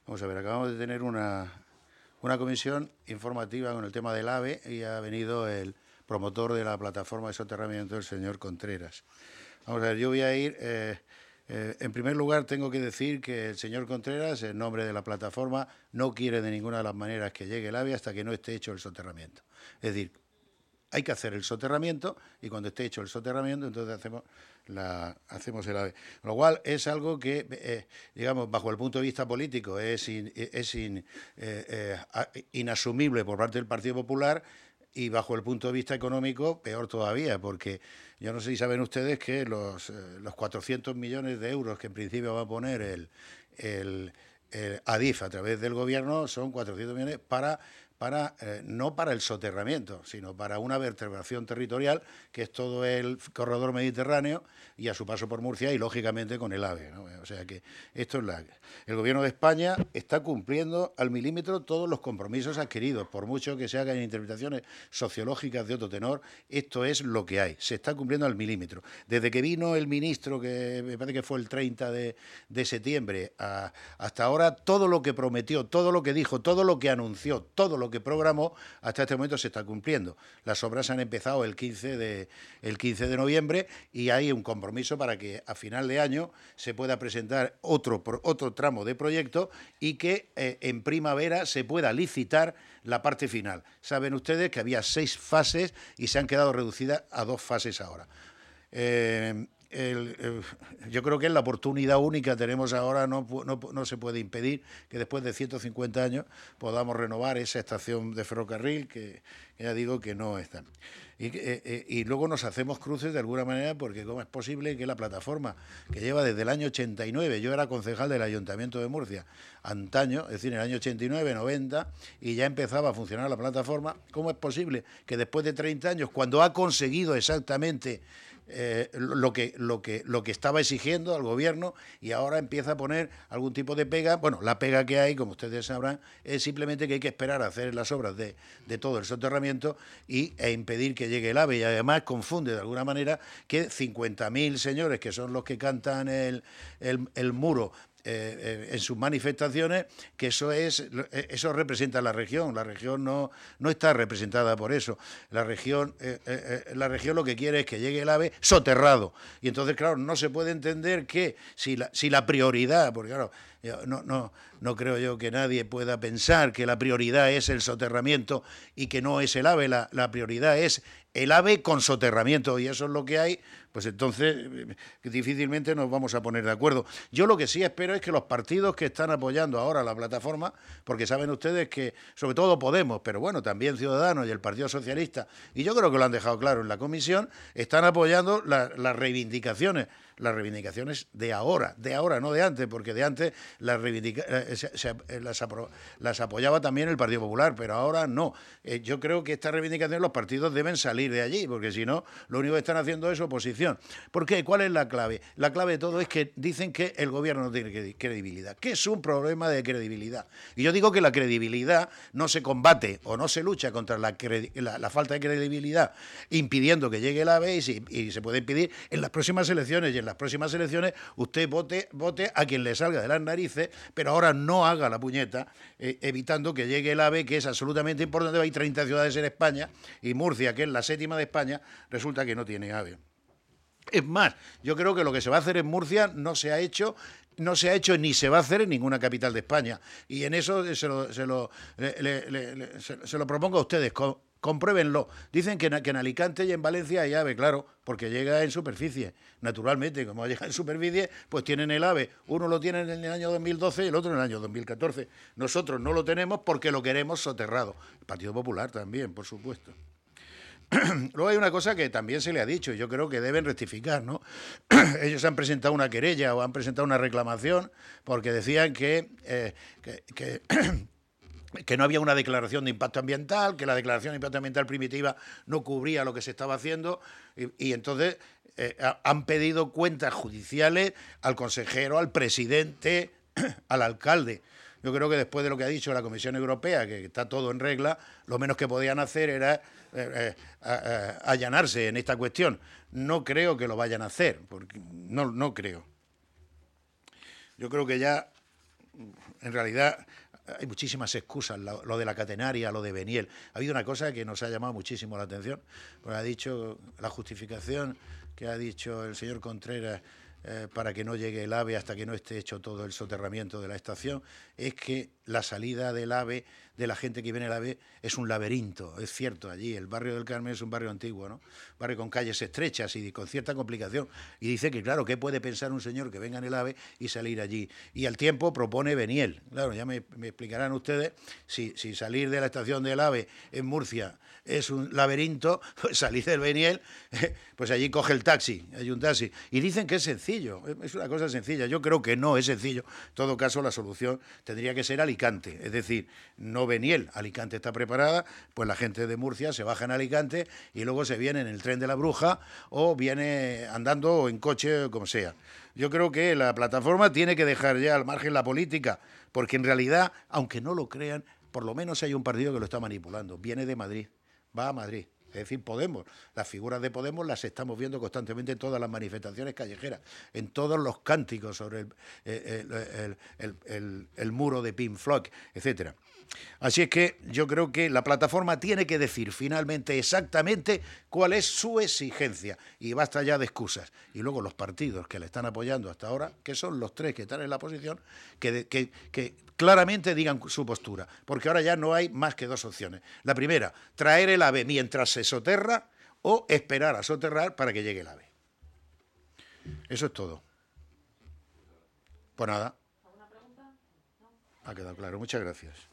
Vamos a ver, acabamos de tener una comisión informativa con el tema del AVE y ha venido el promotor de la plataforma de soterramiento, el señor Contreras. Vamos a ver, yo voy a ir... en primer lugar, tengo que decir que el señor Contreras, en nombre de la plataforma, no quiere de ninguna de las maneras que llegue el AVE hasta que no esté hecho el soterramiento. Es decir, hay que hacer el soterramiento y cuando esté hecho el soterramiento, entonces hacemos el AVE. Lo cual es algo que, digamos, bajo el punto de vista político es inasumible por parte del Partido Popular, y bajo el punto de vista económico, peor todavía, porque yo no sé si saben ustedes que los 400 millones de euros que en principio va a poner el ADIF a través del gobierno son 400 millones no para el soterramiento, sino para una vertebración territorial, que es todo el corredor mediterráneo y a su paso por Murcia y, lógicamente, con el AVE, ¿no? O sea que esto es el Gobierno de España está cumpliendo al milímetro todos los compromisos adquiridos, por mucho que se hagan interpretaciones sociológicas de otro tenor, esto es lo que hay, se está cumpliendo al milímetro. Desde que vino el ministro, que me parece que fue el 30 de septiembre, hasta ahora, todo lo que prometió, todo lo que dijo, todo lo que anunció, todo lo que programó, hasta este momento se está cumpliendo. Las obras han empezado el 15 de noviembre y hay un compromiso para que a final de año se pueda presentar otro tramo de proyecto y que en primavera se pueda licitar la parte final. Saben ustedes que había 6 fases y se han quedado reducidas a 2 fases ahora. Yo creo que es la oportunidad única que tenemos ahora, no se puede impedir que después de 150 años podamos renovar esa estación de ferrocarril que ya digo que no está. Y luego nos hacemos cruces de alguna manera, porque ¿cómo es posible que la plataforma, que lleva desde el año 89, yo era concejal del Ayuntamiento de Murcia, antaño, es decir, en el año 89, 90, y ya empezaba a funcionar la plataforma, ¿cómo es posible que después de 30 años, cuando ha conseguido exactamente lo que estaba exigiendo al gobierno, y ahora empieza a poner algún tipo de pega? Bueno, la pega que hay, como ustedes sabrán, es simplemente que hay que esperar a hacer las obras de todo el soterramiento e impedir que llegue el AVE, y además confunde de alguna manera que 50.000 señores, que son los que cantan el muro en sus manifestaciones, que eso representa la región. La región no está representada por eso. La región lo que quiere es que llegue el AVE soterrado. Y entonces, claro, no se puede entender que si la prioridad, porque claro, no creo yo que nadie pueda pensar que la prioridad es el soterramiento y que no es el AVE. La prioridad es el AVE con soterramiento, y eso es lo que hay. Pues entonces difícilmente nos vamos a poner de acuerdo. Yo lo que sí espero es que los partidos que están apoyando ahora la plataforma, porque saben ustedes que, sobre todo Podemos, pero bueno, también Ciudadanos y el Partido Socialista, y yo creo que lo han dejado claro en la comisión, están apoyando las reivindicaciones de ahora, no de antes, porque de antes las apoyaba también el Partido Popular, pero ahora no. Yo creo que estas reivindicaciones los partidos deben salir de allí, porque si no, lo único que están haciendo es oposición. ¿Por qué? ¿Cuál es la clave? La clave de todo es que dicen que el gobierno no tiene credibilidad, que es un problema de credibilidad. Y yo digo que la credibilidad no se combate o no se lucha contra la falta de credibilidad impidiendo que llegue el AVE, y se puede impedir en las próximas elecciones, y en las próximas elecciones usted vote a quien le salga de las narices, pero ahora no haga la puñeta evitando que llegue el AVE, que es absolutamente importante. Hay 30 ciudades en España y Murcia, que es la 7ª de España, resulta que no tiene AVE. Es más, yo creo que lo que se va a hacer en Murcia no se ha hecho ni se va a hacer en ninguna capital de España. Y en eso se lo propongo a ustedes. Compruébenlo. Dicen que en Alicante y en Valencia hay AVE, claro, porque llega en superficie. Naturalmente, como llega en superficie, pues tienen el AVE. Uno lo tiene en el año 2012 y el otro en el año 2014. Nosotros no lo tenemos porque lo queremos soterrado. El Partido Popular también, por supuesto. Luego hay una cosa que también se le ha dicho, y yo creo que deben rectificar, ¿no? Ellos han presentado una querella o han presentado una reclamación porque decían que no había una declaración de impacto ambiental, que la declaración de impacto ambiental primitiva no cubría lo que se estaba haciendo, y entonces han pedido cuentas judiciales al consejero, al presidente, al alcalde. Yo creo que después de lo que ha dicho la Comisión Europea, que está todo en regla, lo menos que podían hacer era allanarse en esta cuestión. No creo que lo vayan a hacer, porque no creo. Yo creo que ya en realidad hay muchísimas excusas, lo de la catenaria, lo de Beniel. Ha habido una cosa que nos ha llamado muchísimo la atención, porque ha dicho la justificación que ha dicho el señor Contreras para que no llegue el AVE hasta que no esté hecho todo el soterramiento de la estación, es que la salida del AVE, de la gente que viene al AVE, es un laberinto. Es cierto, allí el barrio del Carmen es un barrio antiguo, ¿no? Barrio con calles estrechas y con cierta complicación. Y dice que, claro, ¿qué puede pensar un señor que venga en el AVE y salir allí? Y al tiempo propone Beniel. Claro, ya me explicarán ustedes, si salir de la estación del AVE en Murcia es un laberinto, pues salir del Beniel, pues allí coge el taxi, hay un taxi. Y dicen que es sencillo, es una cosa sencilla. Yo creo que no es sencillo. En todo caso, la solución tendría que ser Alicante, es decir, no Beniel. Alicante está preparada, pues la gente de Murcia se baja en Alicante y luego se viene en el tren de la Bruja o viene andando o en coche o como sea. Yo creo que la plataforma tiene que dejar ya al margen la política, porque en realidad, aunque no lo crean, por lo menos hay un partido que lo está manipulando. Viene de Madrid, va a Madrid. Es decir, Podemos, las figuras de Podemos las estamos viendo constantemente en todas las manifestaciones callejeras, en todos los cánticos sobre el muro de Pink Floyd, etcétera. Así es que yo creo que la plataforma tiene que decir finalmente exactamente cuál es su exigencia y basta ya de excusas. Y luego los partidos que le están apoyando hasta ahora, que son los tres que están en la oposición, que claramente digan su postura, porque ahora ya no hay más que dos opciones. La primera, traer el AVE mientras se soterra o esperar a soterrar para que llegue el AVE. Eso es todo. Pues nada. Ha quedado claro. Muchas gracias.